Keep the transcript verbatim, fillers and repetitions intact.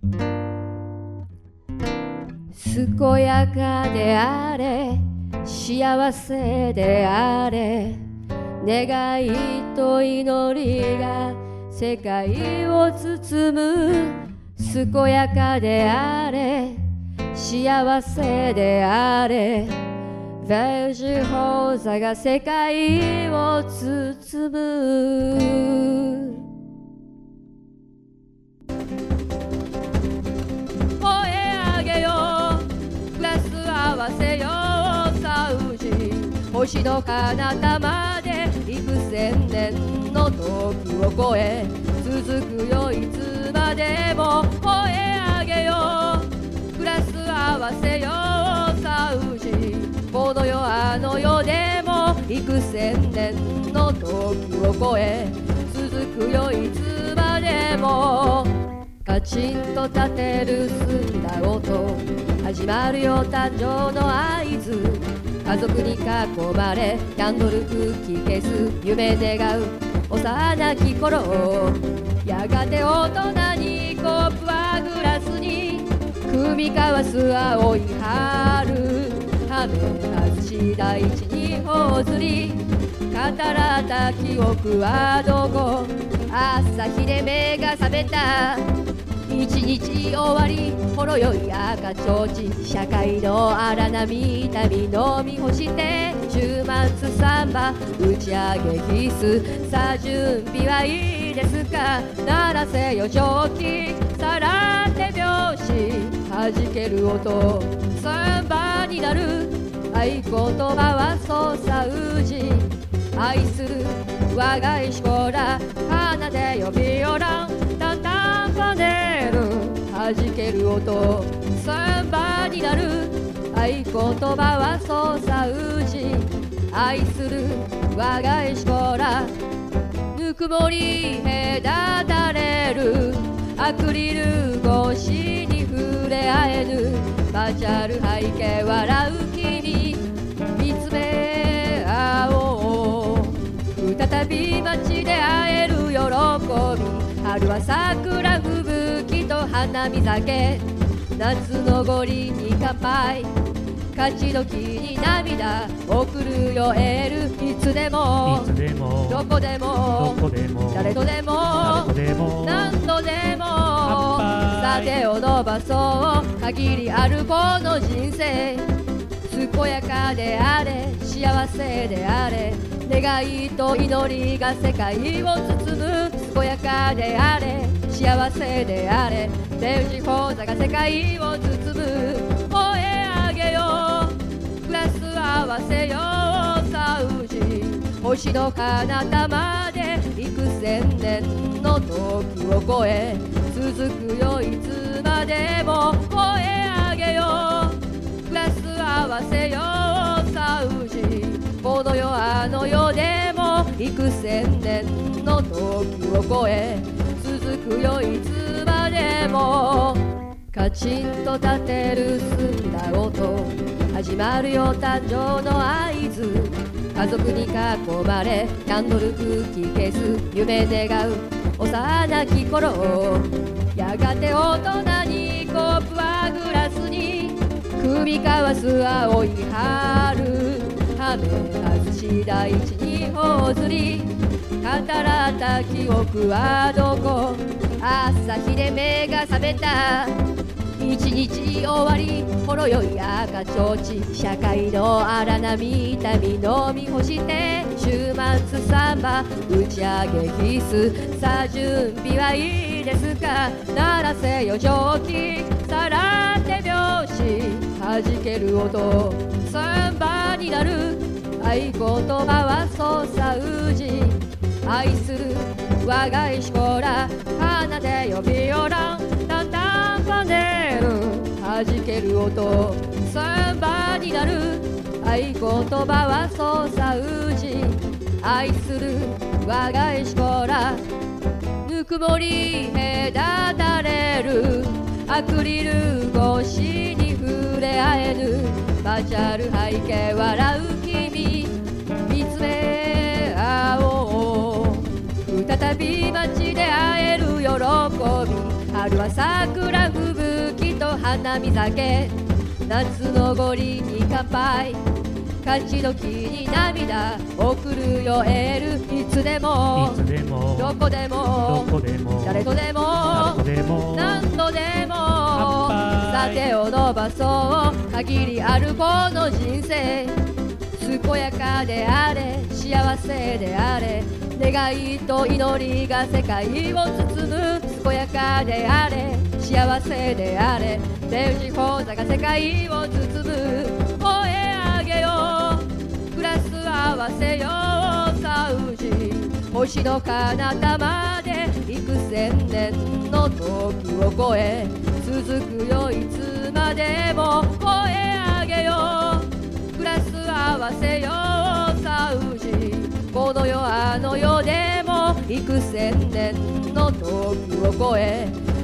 健やかであれ幸せであれ願いと祈りが世界を包む健やかであれ幸せであれベージュ放射が世界を包む声上げようグラス合わせようサウジ星の彼方まで幾千年の時を越え続くよいつまでも声上げようグラス合わせようサウジこの世あの世でも幾千年の時を越え続くよいつまでもカチンと立てる澄んだ音始まるよ誕生の合図家族に囲まれキャンドル吹き消す夢願う幼き頃やがて大人にコップはグラスに汲み交わす青い春はめ外し大地に頬ずり語らった記憶はどこ朝日で目が覚めた一日終わりほろ酔い赤ちょうち社会の荒波痛み飲み干して週末サンバ打ち上げ必須さあ準備はいいですか鳴らせよ蒸気さらって拍子弾ける音サンバになる合言葉はそうさうじ愛する我が石こら奏でよビオランタンタンパネル弾ける音サンバになる合言葉はそうさうじ愛する我が石こらぬくもり隔たれるアクリル越しに触れ合えぬバーチャル背景笑う君見つめ合おう再び街で会える喜び春は桜吹雪と花見酒夏の五輪に乾杯勝ち時に涙送るよエールいつでもいつでもどこでもどこでも誰とでも誰とでも何度でも乾杯さ手を伸ばそう限りあるこの人生健やかであれ幸せであれ願いと祈りが世界を包む健やかであれ幸せであれベージュ放射が世界を包む声上げようグラス合わせようサウジ星の彼方まで幾千年の時を越え続くよいつまでも声上げようグラス合わせようサウジこの世あの世でも幾千年の時を越え続くよいつまでもカチンと立てる澄んだ音始まるよ誕生の合図家族に囲まれキャンドル吹き消す夢願う幼き頃やがて大人にコップはグラスに汲み交わす青い春はめ外し大地に頬ずり語らった記憶はどこ朝日で目が覚めた一日終わりほろ酔い赤ちょうち社会の荒波痛み飲み干して週末サンバ打ち上げ必須さあ準備はいいですか鳴らせよ蒸気さらって拍子弾ける音サンバになる合言葉はそうさうじ愛する我が石こら奏でよビオランタンタンパネル弾ける音サンバになる合言葉はそうさうじ愛する我が石こらぬくもり隔たれるアクリル越しに触れ合えぬバーチャル背景笑う君見つめ合おう再び街で会える喜び春は桜吹花見酒夏の五輪に乾杯勝ち時に涙送るよエールいつでもいつでもどこでもどこでも誰とでも誰とでも何度でも乾杯さ手を伸ばそう限りあるこの人生健やかであれ幸せであれ願いと祈りが世界を包む健やかであれ幸せであれデウジ講座が世界を包む声上げようグラス合わせようサウジ星の彼方まで幾千年の時を超え続くよいつまでも声上げようグラス合わせようサウジこの世あの世でも幾千年の時を超え